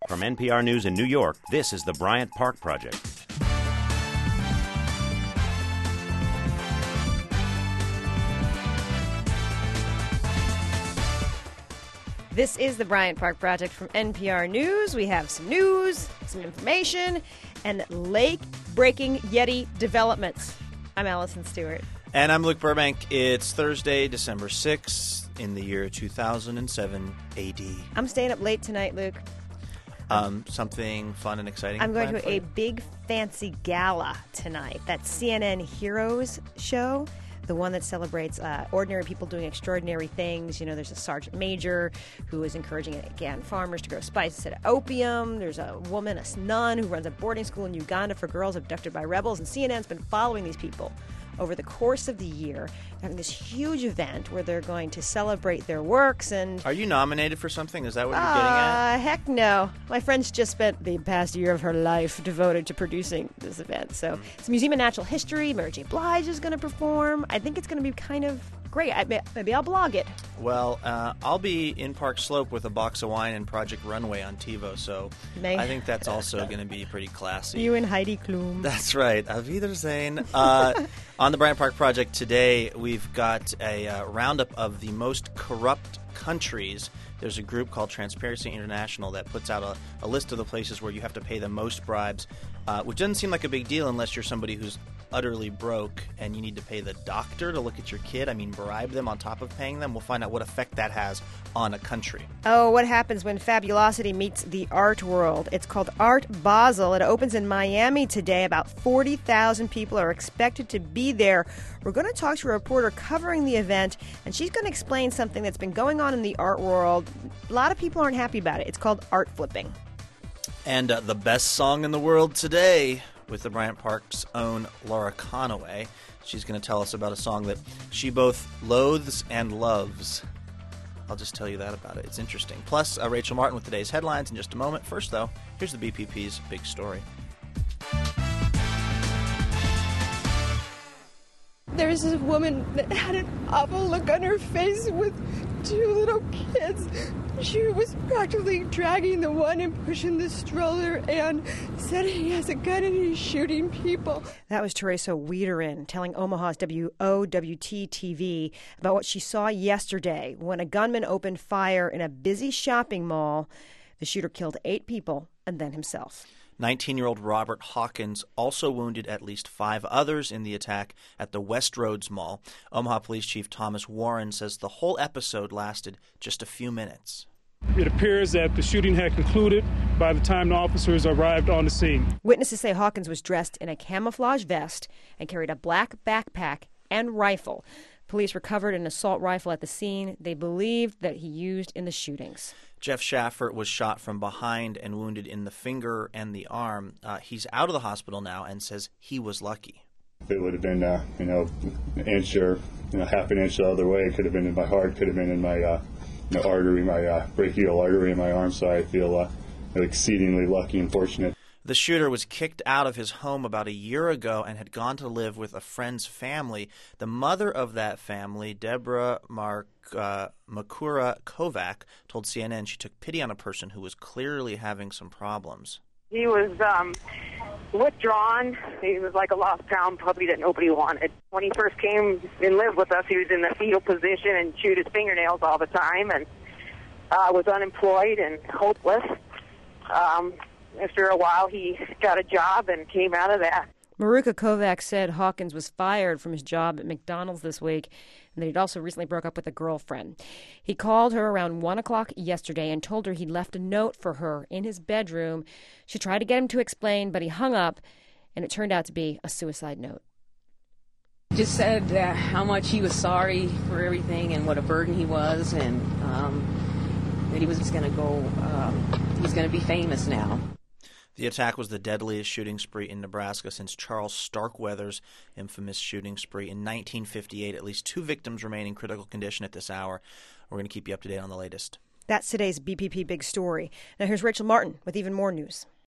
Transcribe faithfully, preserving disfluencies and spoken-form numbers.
From N P R News in New York, this is the Bryant Park Project. This is the Bryant Park Project from N P R News. We have some news, some information, and lake-breaking Yeti developments. I'm Allison Stewart. And I'm Luke Burbank. It's Thursday, December sixth, in the year two thousand seven A D. I'm staying up late tonight, Luke. Um, something fun and exciting. I'm going planned to a for you? big fancy gala tonight. That C N N Heroes show, the one that celebrates uh, ordinary people doing extraordinary things. You know, there's a sergeant major who is encouraging, again, farmers to grow spices instead of opium. There's a woman, a nun, who runs a boarding school in Uganda for girls abducted by rebels. And C N N's been following these people over the course of the year, having this huge event where they're going to celebrate their works. And Are you nominated for something? Is that what you're getting at? Uh, heck no. My friend's just spent the past year of her life devoted to producing this event. So it's a Museum of Natural History. Mary J. Blige is going to perform. I think it's going to be kind of great. I, maybe I'll blog it. Well, uh, I'll be in Park Slope with a box of wine and Project Runway on TiVo, so May- I think that's also going to be pretty classy. You and Heidi Klum. That's right. Auf Wiedersehen. Uh, on the Bryant Park Project today, we've got a uh, roundup of the most corrupt countries. There's a group called Transparency International that puts out a, a list of the places where you have to pay the most bribes, uh, which doesn't seem like a big deal unless you're somebody who's utterly broke and you need to pay the doctor to look at your kid. I mean, bribe them on top of paying them. We'll find out what effect that has on a country. Oh, what happens when fabulosity meets the art world? It's called Art Basel. It opens in Miami today. About forty thousand people are expected to be there. We're going to talk to a reporter covering the event, and she's going to explain something that's been going on in the art world. A lot of people aren't happy about it. It's called art flipping. And uh, the best song in the world today, with the Bryant Park's own Laura Conaway. She's going to tell us about a song that she both loathes and loves. I'll just tell you that about it. It's interesting. Plus, uh, Rachel Martin with today's headlines in just a moment. First, though, here's the B P P's big story. There's this woman that had an awful look on her face with two little kids. She was practically dragging the one and pushing the stroller and said he has a gun and he's shooting people. That was Teresa Wiederin telling Omaha's W O W T T V about what she saw yesterday when a gunman opened fire in a busy shopping mall. The shooter killed eight people and then himself. nineteen-year-old Robert Hawkins also wounded at least five others in the attack at the Westroads Mall. Omaha Police Chief Thomas Warren says the whole episode lasted just a few minutes. It appears that the shooting had concluded by the time the officers arrived on the scene. Witnesses say Hawkins was dressed in a camouflage vest and carried a black backpack and rifle. Police recovered an assault rifle at the scene they believed that he used in the shootings. Jeff Schaffer was shot from behind and wounded in the finger and the arm. Uh, he's out of the hospital now and says he was lucky. If it would have been, uh, you know, an inch or you know, half an inch the other way, it could have been in my heart, could have been in my uh, you know, artery, my uh, brachial artery in my arm. So I feel uh, exceedingly lucky and fortunate. The shooter was kicked out of his home about a year ago and had gone to live with a friend's family. The mother of that family, Deborah Mark, uh, Makura Kovac, told C N N she took pity on a person who was clearly having some problems. He was um, withdrawn. He was like a lost pound puppy that nobody wanted. When he first came and lived with us, he was in the fetal position and chewed his fingernails all the time and uh, was unemployed and hopeless. Um, after a while, he got a job and came out of that. Maruka Kovac said Hawkins was fired from his job at McDonald's this week and that he'd also recently broke up with a girlfriend. He called her around one o'clock yesterday and told her he'd left a note for her in his bedroom. She tried to get him to explain, but he hung up, and it turned out to be a suicide note. Just said uh, how much he was sorry for everything and what a burden he was, and um, that he was going to go, um, he's going to be famous now. The attack was the deadliest shooting spree in Nebraska since Charles Starkweather's infamous shooting spree in nineteen fifty-eight. At least two victims remain in critical condition at this hour. We're going to keep you up to date on the latest. That's today's B P P Big Story. Now here's Rachel Martin with even more news.